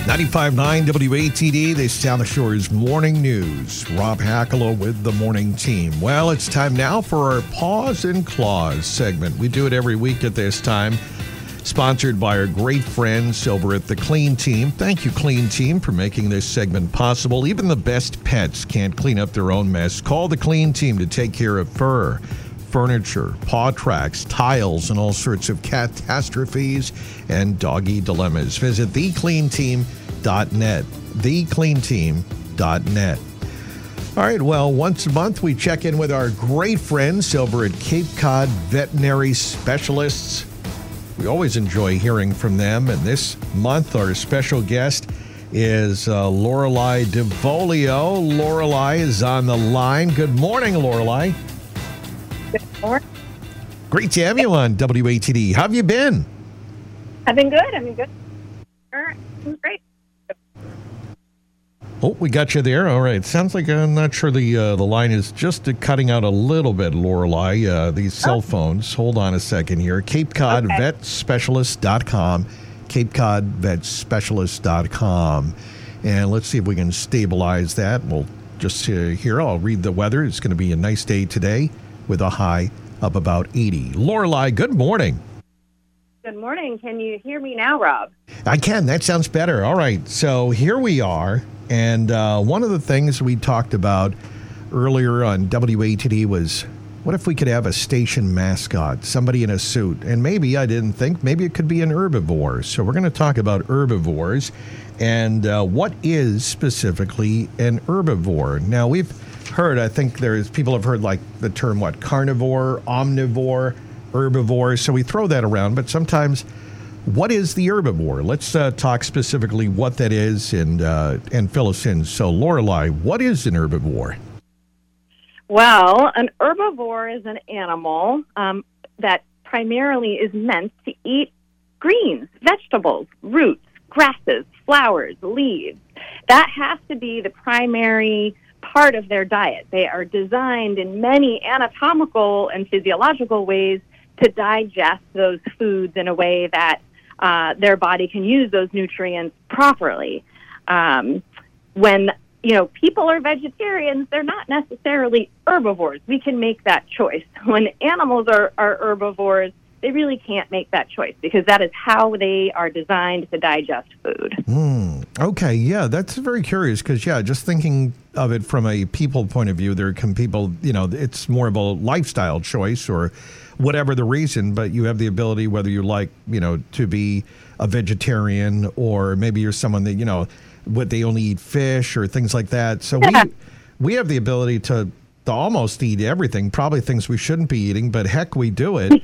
95.9 WATD, this is South Shore's Morning News. Rob Hackalo with the morning team. Well, it's time now for our Paws and Claws segment. We do it every week at this time. Sponsored by our great friends over at the Clean Team. Thank you, Clean Team, for making this segment possible. Even the best pets can't clean up their own mess. Call the Clean Team to take care of fur, furniture, paw tracks, tiles, and all sorts of catastrophes and doggy dilemmas. Visit thecleanteam.net. Thecleanteam.net. All right, well, once a month we check in with our great friends over at Cape Cod Veterinary Specialists. We always enjoy hearing from them, and this month our special guest is Lorelei DeVolio. Lorelei is on the line. Good morning, Lorelei. Good morning. Great to have you on WATD. How have you been? I've been good. It was great. Oh, we got you there. All right. Sounds like I'm not sure the line is just cutting out a little bit, Lorelei. These cell phones. Hold on a second here. CapeCodVetSpecialist.com. CapeCodVetSpecialist.com. And let's see if we can stabilize that. We'll just here. I'll read the weather. It's going to be a nice day today with a high of about 80. Lorelei, good morning. Good morning. Can you hear me now, Rob? I can. That sounds better. All right. So here we are. And one of the things we talked about earlier on WATD was, what if we could have a station mascot, somebody in a suit? And maybe it could be an herbivore. So we're going to talk about herbivores and what is specifically an herbivore. Now, we've heard, I think people have heard like the term, carnivore, omnivore, herbivore. So we throw that around, but sometimes, what is the herbivore? Let's talk specifically what that is and fill us in. So, Lorelei, what is an herbivore? Well, an herbivore is an animal that primarily is meant to eat greens, vegetables, roots, grasses, flowers, leaves. That has to be the primary part of their diet. They are designed in many anatomical and physiological ways to digest those foods in a way that their body can use those nutrients properly. When people are vegetarians, they're not necessarily herbivores. We can make that choice. When animals are herbivores, they really can't make that choice because that is how they are designed to digest food. Okay, yeah, that's very curious because, just thinking of it from a people point of view, there can people, it's more of a lifestyle choice or whatever the reason, but you have the ability, whether you like, to be a vegetarian or maybe you're someone that, they only eat fish or things like that. So we have the ability to almost eat everything, probably things we shouldn't be eating, but heck, we do it.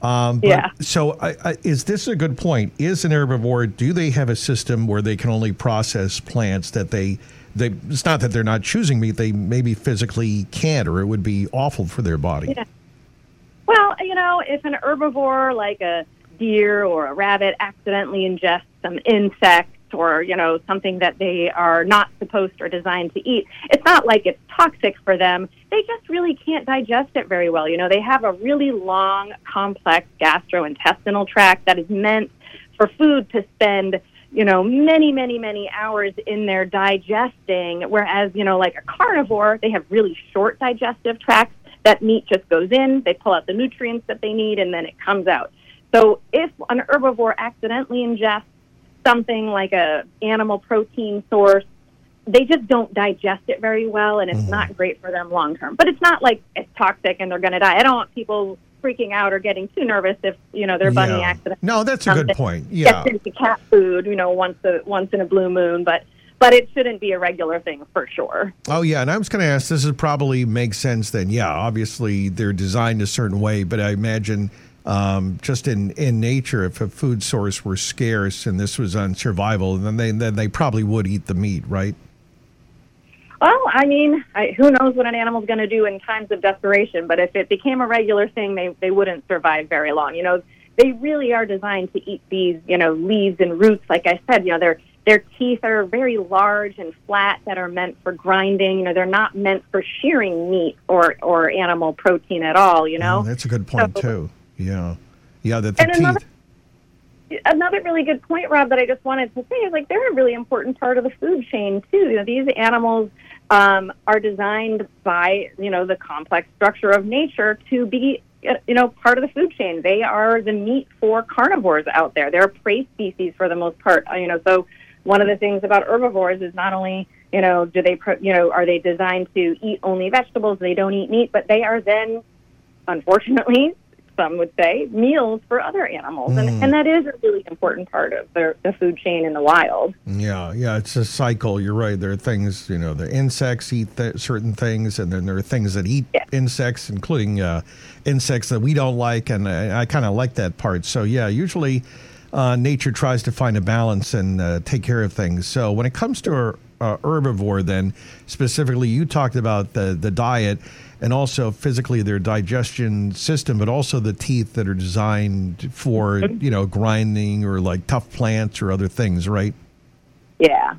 So is this a good point? Is an herbivore, do they have a system where they can only process plants that they it's not that they're not choosing meat, they maybe physically can't, or it would be awful for their body? Yeah. Well, if an herbivore like a deer or a rabbit accidentally ingests some insects or, something that they are not supposed or designed to eat, it's not like it's toxic for them. They just really can't digest it very well. They have a really long, complex gastrointestinal tract that is meant for food to spend, many, many, many hours in there digesting, whereas, like a carnivore, they have really short digestive tracts. That meat just goes in, they pull out the nutrients that they need, and then it comes out. So if an herbivore accidentally ingests something like a animal protein source, they just don't digest it very well, and it's not great for them long term. But it's not like it's toxic and they're going to die. I don't want people freaking out or getting too nervous if their bunny accidentally. No, that's a good point. Yeah, gets into cat food, once in a blue moon, but it shouldn't be a regular thing for sure. Oh, yeah, and I was going to ask, this is probably makes sense then. Yeah, obviously they're designed a certain way, but I imagine just in nature, if a food source were scarce and this was on survival, then they probably would eat the meat, right? Well, who knows what an animal's going to do in times of desperation, but if it became a regular thing, they wouldn't survive very long. They really are designed to eat these, leaves and roots. Like I said, their teeth are very large and flat that are meant for grinding. They're not meant for shearing meat or animal protein at all, That's a good point, too. Yeah. Yeah, the teeth. another really good point, Rob, that I just wanted to say is like they're a really important part of the food chain too. You know, these animals are designed by the complex structure of nature to be part of the food chain. They are the meat for carnivores out there. They're prey species for the most part. So one of the things about herbivores is not only do they are they designed to eat only vegetables? They don't eat meat, but they are then, unfortunately, some would say, meals for other animals. And that is a really important part of the food chain in the wild. Yeah, it's a cycle. You're right. There are things, the insects eat certain things, and then there are things that eat insects, including insects that we don't like, and I kind of like that part. So, yeah, usually nature tries to find a balance and take care of things. So when it comes to herbivore, then, specifically, you talked about the diet, and also physically their digestion system, but also the teeth that are designed for, grinding or like tough plants or other things, right? Yeah.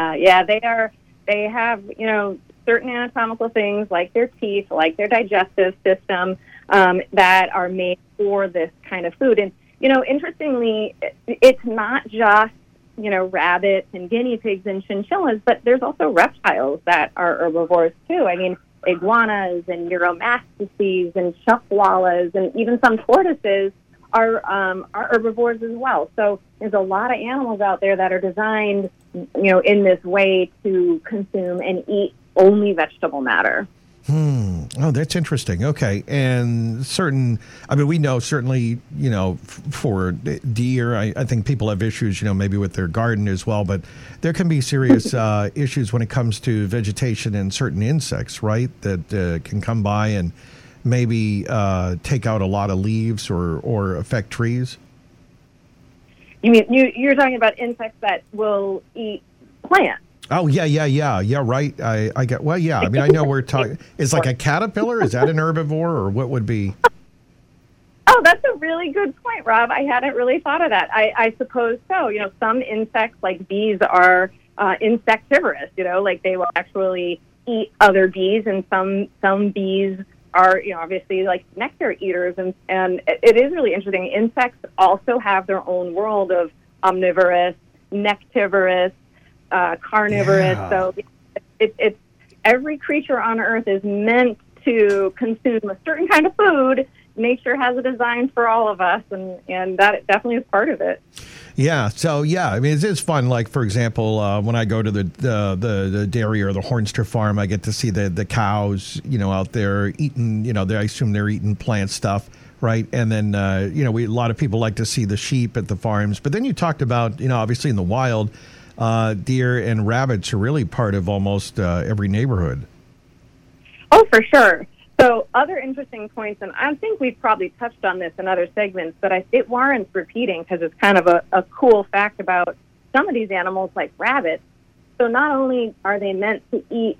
They have, certain anatomical things like their teeth, like their digestive system, that are made for this kind of food. And, interestingly, it's not just, rabbits and guinea pigs and chinchillas, but there's also reptiles that are herbivores too. I mean, iguanas and uromastices and chuckwallas and even some tortoises are herbivores as well. So there's a lot of animals out there that are designed, in this way to consume and eat only vegetable matter. Oh, that's interesting. Okay. And we know certainly, for deer, I think people have issues, maybe with their garden as well, but there can be serious issues when it comes to vegetation and certain insects, right, that can come by and maybe take out a lot of leaves or affect trees. You mean you're talking about insects that will eat plants? Oh, yeah, right. I get, well, yeah, I mean, I know we're talking, it's like a caterpillar. Is that an herbivore, or what would be? Oh, that's a really good point, Rob. I hadn't really thought of that. I suppose so. Some insects, like bees, are insectivorous, like they will actually eat other bees, and some bees are, obviously like nectar eaters, and it is really interesting. Insects also have their own world of omnivorous, nectivorous, carnivorous. Yeah. So it's every creature on Earth is meant to consume a certain kind of food. Nature has a design for all of us, and that definitely is part of it. Yeah. So I mean, it's fun. Like, for example, when I go to the dairy or the Hornster farm, I get to see the cows, out there eating. I assume they're eating plant stuff, right? And then a lot of people like to see the sheep at the farms. But then you talked about, obviously in the wild, deer and rabbits are really part of almost every neighborhood. Oh, for sure. So other interesting points, and I think we've probably touched on this in other segments, but it warrants repeating because it's kind of a cool fact about some of these animals like rabbits. So not only are they meant to eat,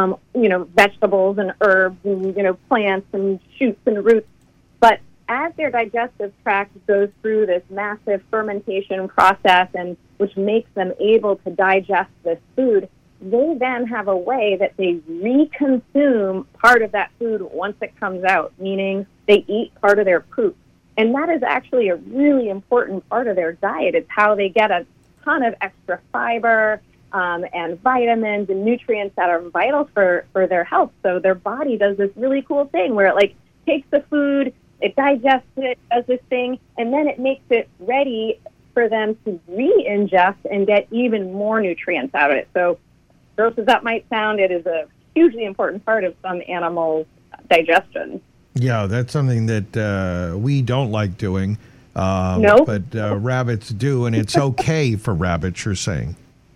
vegetables and herbs and, plants and shoots and roots, but as their digestive tract goes through this massive fermentation process, and which makes them able to digest this food, they then have a way that they reconsume part of that food once it comes out, meaning they eat part of their poop. And that is actually a really important part of their diet. It's how they get a ton of extra fiber and vitamins and nutrients that are vital for their health. So their body does this really cool thing where it takes the food, it digests it, does this thing, and then it makes it ready for them to re-ingest and get even more nutrients out of it. So gross as that might sound, it is a hugely important part of some animals' digestion. Yeah, that's something that we don't like doing. No. But rabbits do, and it's okay for rabbits, you're saying.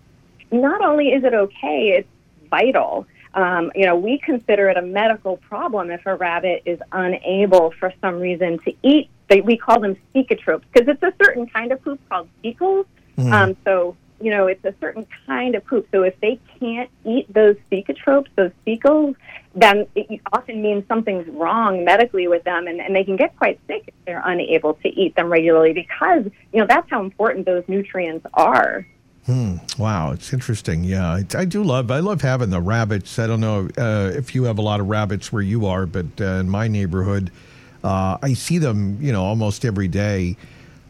Not only is it okay, it's vital. We consider it a medical problem if a rabbit is unable for some reason to eat. We call them cecotropes because it's a certain kind of poop called cecals. So it's a certain kind of poop. So if they can't eat those cecotropes, those cecals, then it often means something's wrong medically with them, and they can get quite sick if they're unable to eat them regularly because, that's how important those nutrients are. Wow, it's interesting. Yeah, I love having the rabbits. I don't know if you have a lot of rabbits where you are, but in my neighborhood, I see them, almost every day.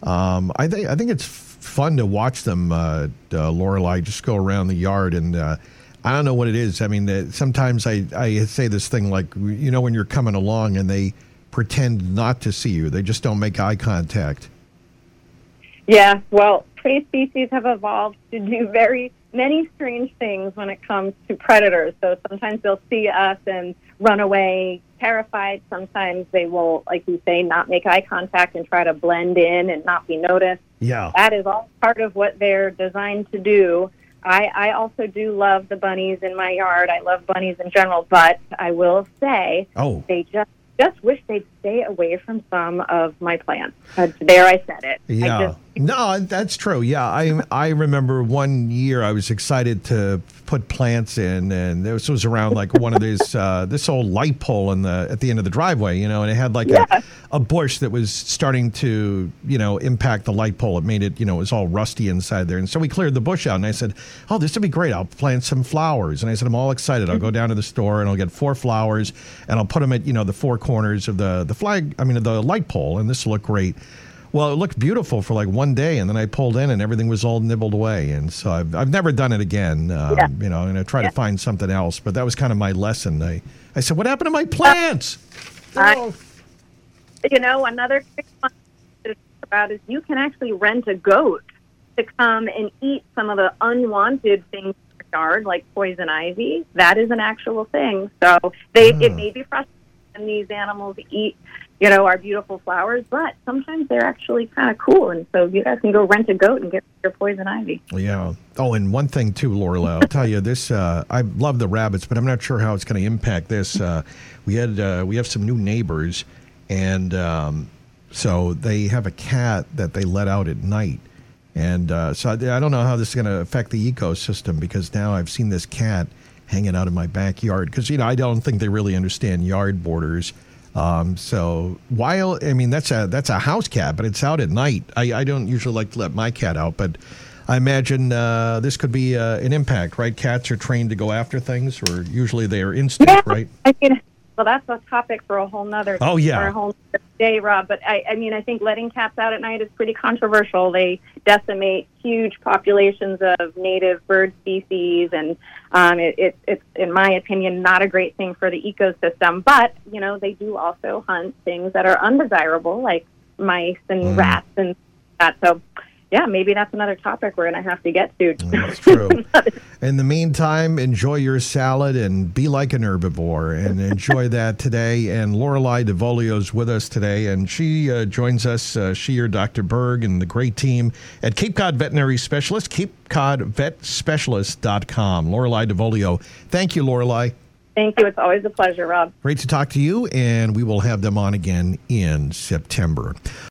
I think it's fun to watch them, Lorelei, just go around the yard, and I don't know what it is. I mean, sometimes I say this thing like, when you're coming along and they pretend not to see you. They just don't make eye contact. Yeah, well, prey species have evolved to do very many strange things when it comes to predators. So sometimes they'll see us and run away terrified. Sometimes they will, like you say, not make eye contact and try to blend in and not be noticed. Yeah. That is all part of what they're designed to do. I also do love the bunnies in my yard. I love bunnies in general, but I will say they just wish they'd stay away from some of my plants. There, I said it. Yeah. No, that's true. Yeah, I remember one year I was excited to put plants in, and this was around like one of these this old light pole at the end of the driveway, and it had like a bush that was starting to impact the light pole. It made it it was all rusty inside there, and so we cleared the bush out. And I said, "Oh, this would be great. I'll plant some flowers." And I said, "I'm all excited. I'll go down to the store and I'll get 4 flowers, and I'll put them at the 4 corners of the light pole, and this will look great." Well, it looked beautiful for like one day, and then I pulled in, and everything was all nibbled away. And so I've never done it again. And I try to find something else. But that was kind of my lesson. I said, "What happened to my plants?" Another quick one to talk about is you can actually rent a goat to come and eat some of the unwanted things in your yard, like poison ivy. That is an actual thing. So it may be frustrating when these animals eat our beautiful flowers, but sometimes they're actually kind of cool, and so you guys can go rent a goat and get your poison ivy. Yeah. Oh, and one thing too, Lorelei, I'll tell you this. I love the rabbits, but I'm not sure how it's going to impact this. We have some new neighbors, and so they have a cat that they let out at night, and so I don't know how this is going to affect the ecosystem, because now I've seen this cat hanging out in my backyard, because I don't think they really understand yard borders. So while that's a house cat, but it's out at night. I don't usually like to let my cat out, but I imagine this could be an impact, right? Cats are trained to go after things, or usually they are instinct, right? Well, that's a topic for a whole nother for a whole day, Rob. But I think letting cats out at night is pretty controversial. They decimate huge populations of native bird species, and it's, in my opinion, not a great thing for the ecosystem. But they do also hunt things that are undesirable, like mice and rats and that. So, yeah, maybe that's another topic we're going to have to get to. That's true. In the meantime, enjoy your salad and be like an herbivore, and enjoy that today. And Lorelei DeVolio's with us today, and she joins us, she or Dr. Berg and the great team at Cape Cod Veterinary Specialist, CapeCodVetSpecialist.com. Lorelei DeVolio. Thank you, Lorelei. Thank you. It's always a pleasure, Rob. Great to talk to you, and we will have them on again in September.